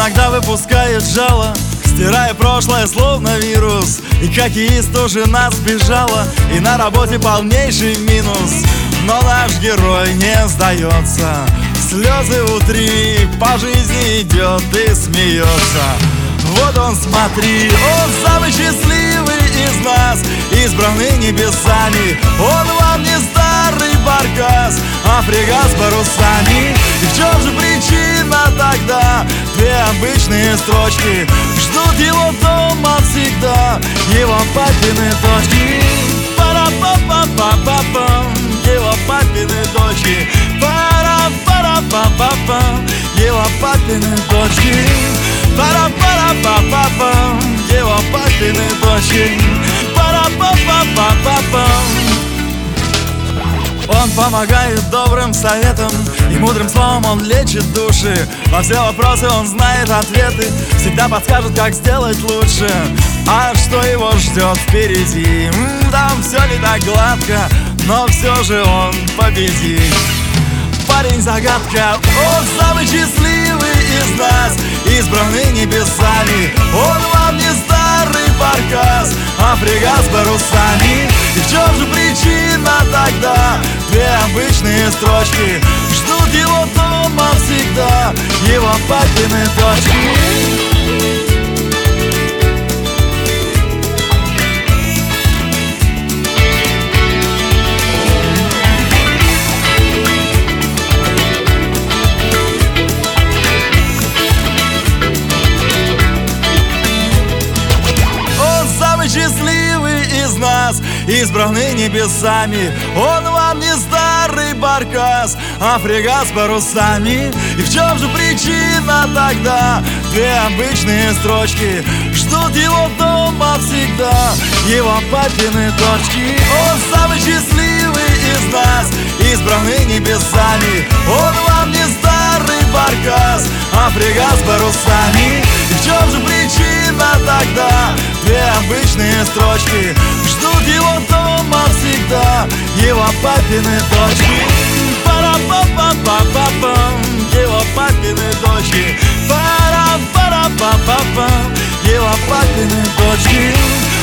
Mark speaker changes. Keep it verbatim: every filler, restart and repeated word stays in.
Speaker 1: иногда выпускает жало, стирая прошлое словно вирус. И хоккеист уже нас сбежала, и на работе полнейший минус. Но наш герой не сдается, слезы утри, по жизни идет и смеется. Вот он, смотри, он самый счастливый из нас, избранный небесами. Он вам не старый баркас, а фрегат с парусами. И в чем же причина тогда? Две обычные строчки ждут его дома всегда, его папины дочки. Пара-па-па-па-па-пам, его папины дочки. Пара-пара-па-па-пам, его папины дочки. Пара-пара-па-па-пам, его папины дочки. Пара-па-па-па-па-пам. Он помогает добрым советом, и мудрым словом он лечит души. Во все вопросы он знает ответы, всегда подскажет, как сделать лучше. А что его ждет впереди? М-м, там все не так гладко, но все же он победит. Парень-загадка, он самый счастливый из нас, избранный небесами. Он вам не старый баркас, а фрегат с парусами. И в чем же причина тогда? Две обычные строчки ждут его дома всегда, его папины дочки. Счастливый из нас, избранный небесами. Он вам не старый баркас, а фрегат с парусами. И в чем же причина тогда? Две обычные строчки ждут его дома всегда, его папины дочки. Он самый счастливый из нас, избранный небесами. Он вам не старый баркас, а фрегат с парусами. И в чем же причина тогда? Две обычные строчки ждут его дома всегда, его папины дочки. Пара-па-па-па-па-пам, его папины дочки. Пара-пара-па-па-пам, его папины дочки.